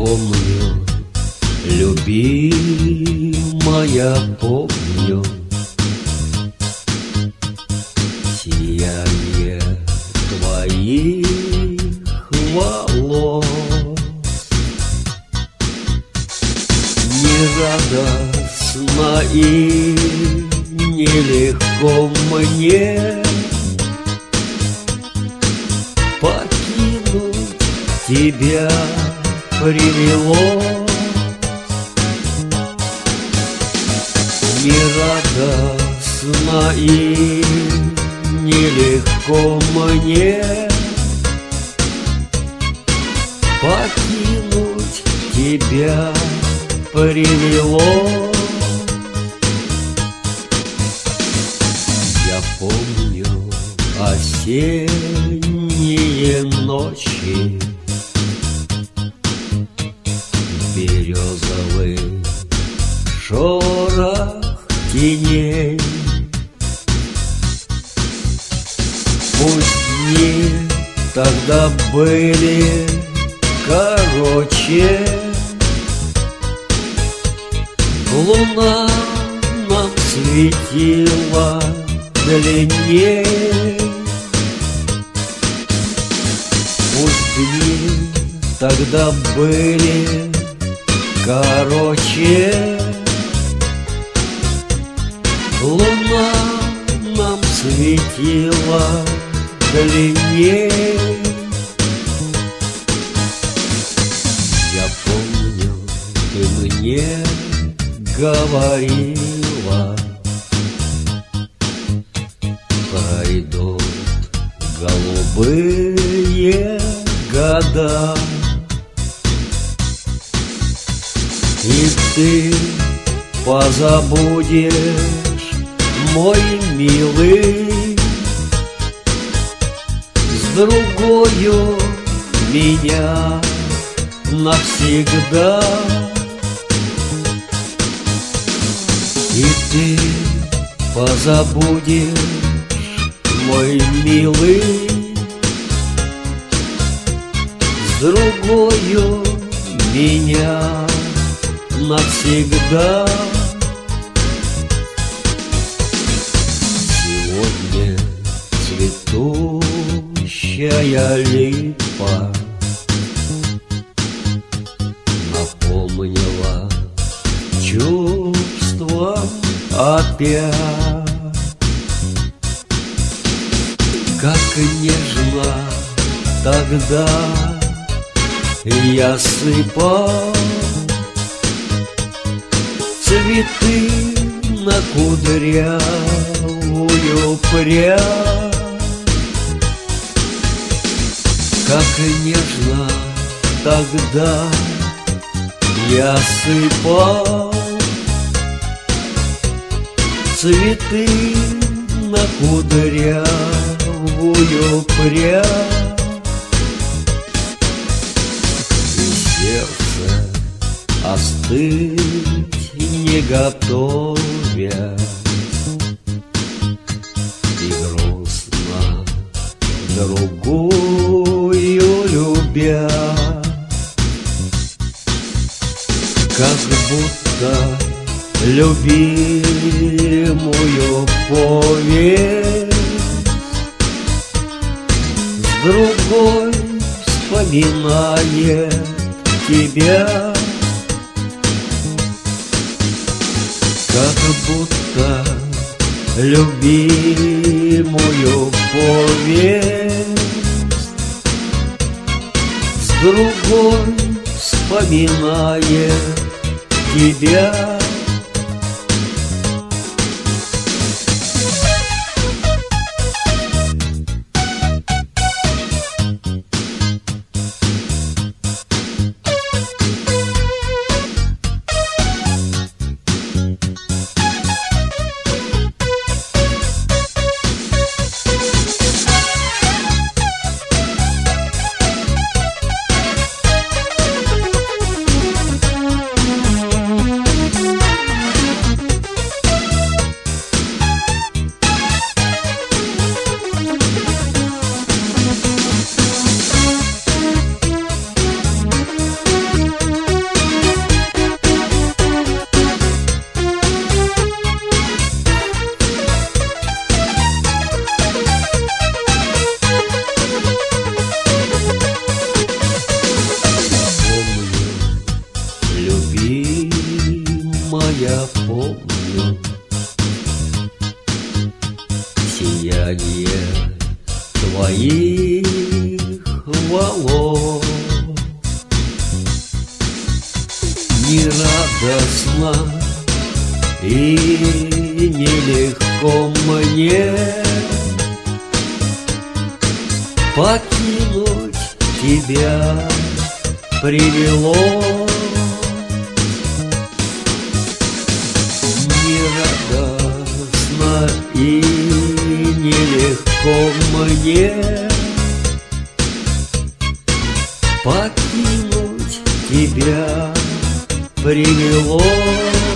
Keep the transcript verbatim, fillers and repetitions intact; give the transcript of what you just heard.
помню, любимая, помню сияние твоих волос. Нерадостно и нелегко мне покинуть тебя привелось. Нерадостно и нелегко мне покинуть тебя привелось. Я помню осенние ночи, березовый шорох теней. Пусть дни тогда были короче, луна нам светила длинней. Пусть дни тогда были короче, луна нам светила длинней. Я помню, ты мне говорила, пройдут голубые года, и ты позабудешь, мой милый, с другою меня навсегда. И ты позабудешь, мой милый, с другою меня навсегда. Сегодня цветущая липа напомнила чувства опять. Как нежно тогда я сыпал цветы на кудрявую прядь. Как нежно тогда я сыпал цветы на кудрявую прядь. И сердце остыть не готовя, и грустно другую любя, как будто любимую повесть с другой вспоминает тебя. Как будто любимую повесть с другой вспоминает тебя. тяжело, нерадостно и нелегко мне покинуть тебя привело. Нерадостно и нелегко мне покинуть тебя привело.